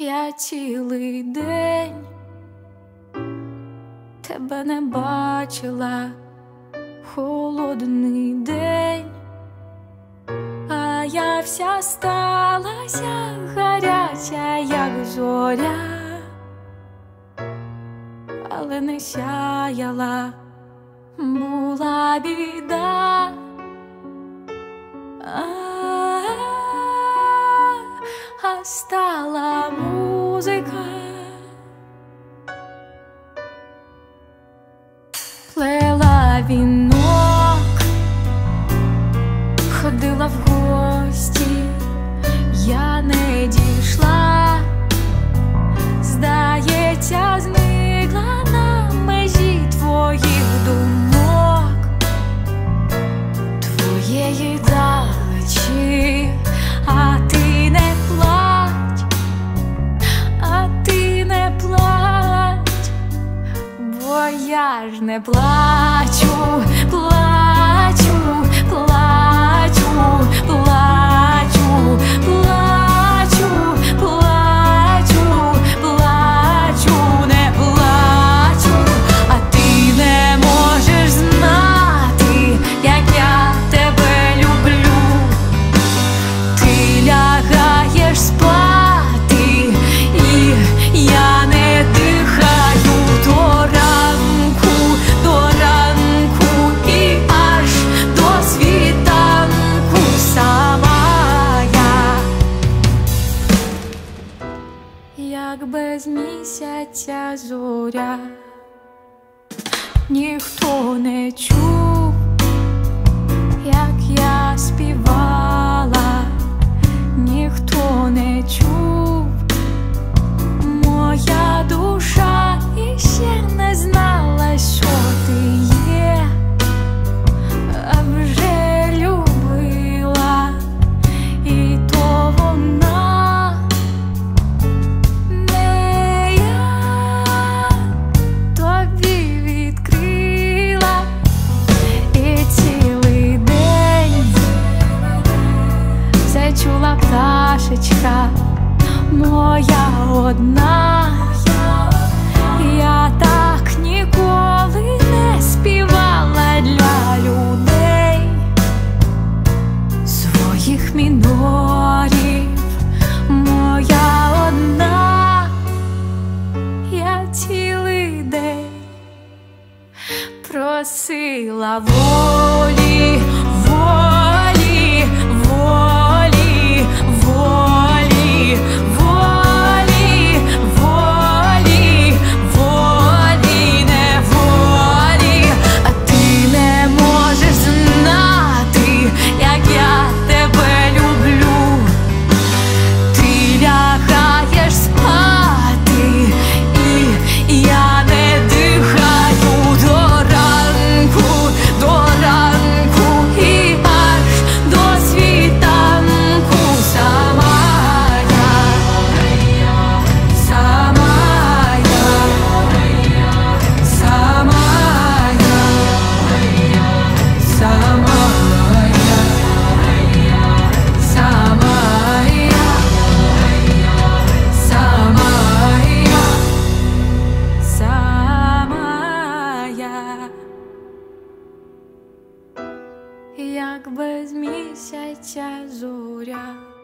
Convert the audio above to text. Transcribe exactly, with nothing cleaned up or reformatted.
Я цілий день тебе не бачила, холодний день, а я вся сталася гаряча, як зоря, але не сяяла, була біда. А стала музика, плела вінок, ходила в гості, я не дійшла, здається, зникла на межі твоїх думок, твоєї далечі. А ти не плач, а ти не плач, бо я ж не плачу, плачу, плачу, плачу, плачу, плачу, плачу, не плачу, а ти не можеш знати, як я тебе люблю. Ти лягаєш спати, і я не дихаю до ранку, до ранку, і аж до світанку сама я, як без місяця зоря, ніхто не чув, як я співала, ніхто не чув, моя душа іще не знала, що ти є, а вже любила, і то вона, не я, тобі відкрила, і цілий день зачула пташечка моя одна. Я так ніколи не співала для людей своїх мінорів, моя одна. Я цілий день просила волі, волі, волі, волі, волі, волі, волі, не волі, а ти не можеш знати, як я тебе люблю. Ти лягаєш спати, і я не дихаю до ранку, до ранку, і аж до світанку сама я, сама я, сама я, сама я, сама я, сама я, сама я, як без місяця зоря.